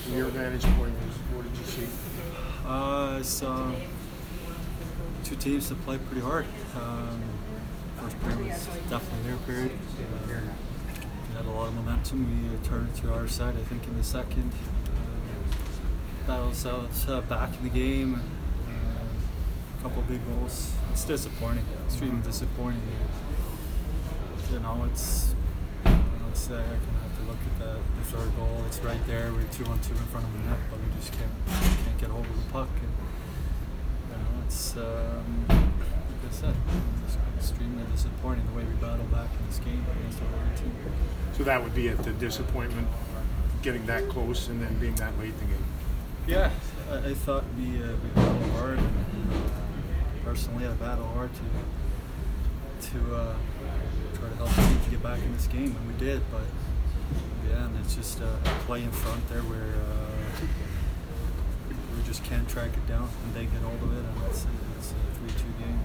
From your vantage point, what did you see? I saw two teams that played pretty hard. First period was definitely their period. We had a lot of momentum. We turned it to our side, I think, in the second. Battled ourselves back in the game. A couple of big goals. It's disappointing. Extremely disappointing. You know, it's I can have to look at the third goal. It's right there. We're 2-on-2 in front of the net, but we just can't get hold of the puck. And you know, it's like I said, it's extremely disappointing the way we battled back in this game against our other team. So that would be at the disappointment, getting that close and then being that late in the game. Yeah, I thought we battled hard, and personally, I battled hard to try to help the team to get back in this game, and we did. But yeah, and it's just a play in front there where we just can't track it down, and they get hold of it, and it's a 3-2 game.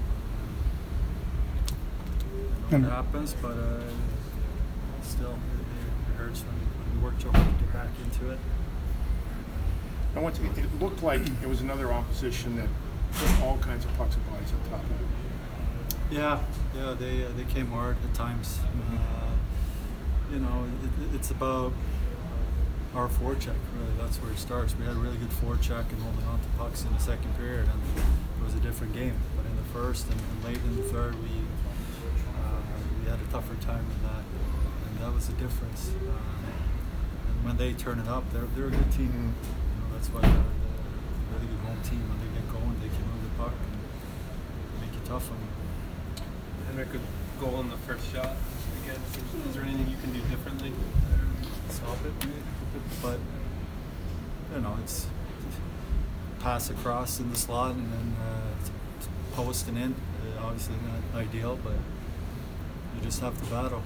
I know it happens, but still, it hurts when we work so hard to get back into it. And once again, it looked like it was another opposition that put all kinds of pucks and bodies on top of it. Yeah, they came hard at times. You know, it's about our forecheck, really. That's where it starts. We had a really good forecheck and holding on to pucks in the second period, and it was a different game. But in the first and late in the third, we had a tougher time than that, and that was the difference. And when they turn it up, they're a good team. You know, that's why they're a really good home team. When they get going, they can move the puck and make it tough on them. Henrik, a goal in the first shot. Again, is there anything you can do differently? Stop it, but you know, it's pass across in the slot and then post and in. Obviously not ideal, but you just have to battle.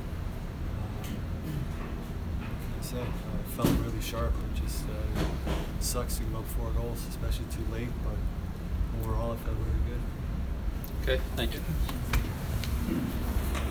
Like I say, it felt really sharp. It just sucks to give up 4 goals, especially too late. But overall, it felt really good. Okay, thank you.